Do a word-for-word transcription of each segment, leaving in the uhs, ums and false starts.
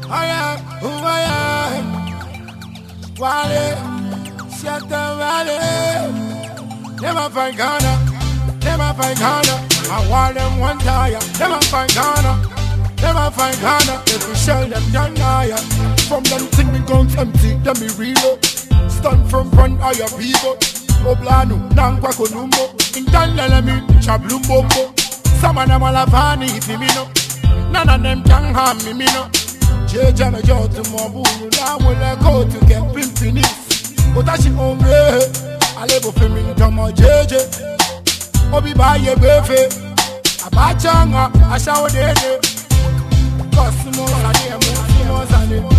I am who I am. Wale, shut down Wale. Never find Ghana, never find Ghana. I want them one tire, never find Ghana. Never find Ghana, if we shell them down higher. From them thing me guns empty, them be real. Stand from front of your people. Oblanu, Nankwa Konumbo. Intanele mi, Chablumbo. Some of them all have honey, if you know. None of them can harm me, me no. J J me jo to Mobu, you now will I go to get pimpinis. But I she hungry, I live for me to my J J. Obi buy a buffet. A bachanga, I shower day. Cosmos, I am Cosmos, I am.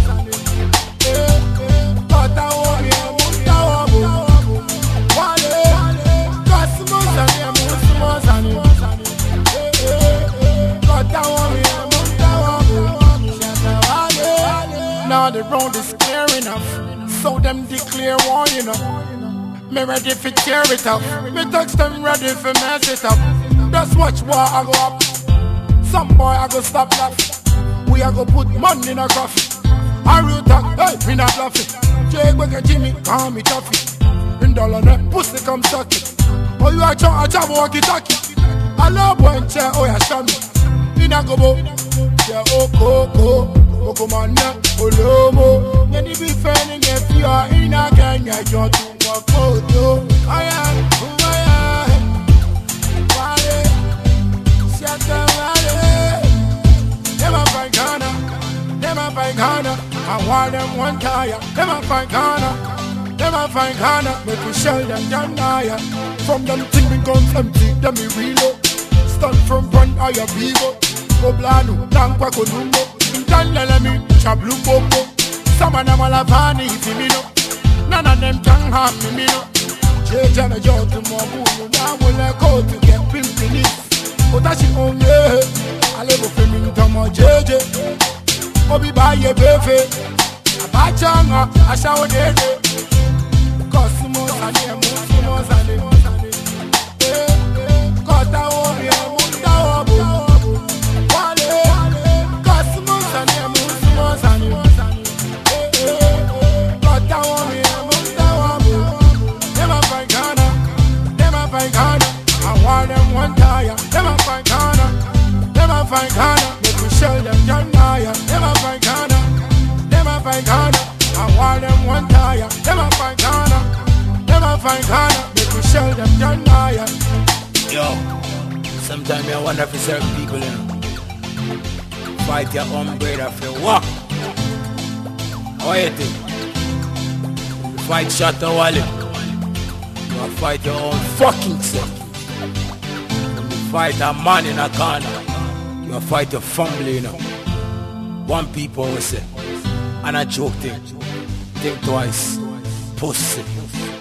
But I want you, Wale. Cosmos, I am Cosmos, I am. But I want you. Now the road is clear enough, so them declare war, you know. Me ready for tear it up, me touch them ready for mess it up. Just watch war I go up, some boy I go stop laugh. We a go put money in a coffee. I real talk, hey, me not laughing. Jake Wicker Jimmy, call me toughy. In dollar net, pussy come suck it. Oh you a chop, a chop walkie talkie. I love one chair, oh yeah, show me. In a go bo, yeah, oh, oh, oh. Mokomana, Olomo, Nenny be fanning if you are in a gang, I got to walk photo. I am who I am. Wale, Shata Wale. Never find Ghana, never find Ghana. I want them one tire, never find Ghana. Never find Ghana, make we shell them down higher. From them thing me guns empty, them me reload. Stand from front of your people. Oblanu, Nankwa Konumbo. Intanele mi, Chablumbo. Some of them all have honey, if you know. None of them can harm me, me no. J J me jo to Mobu, now will I go to get pimpinis. But I she hungry, I live for me to my J J. Obi buy a buffet. A bachanga, I shower day. Cosmos, I am Cosmos, I am. Kota wo mi amunda wo. One tire, never find Ghana, never find Ghana, make we shell them down higher. Never find Ghana, never find Ghana. I want them one tire, never find Ghana, never find Ghana, make we shell them down higher. Yo, sometimes I wonder if certain people, you know, fight your own brother for what? How you think? You fight Shatta Wale, you fight your own fucking self. Fight a man in a corner, you fight your family, you know. One people will say, and I joke thing, think twice, pussy.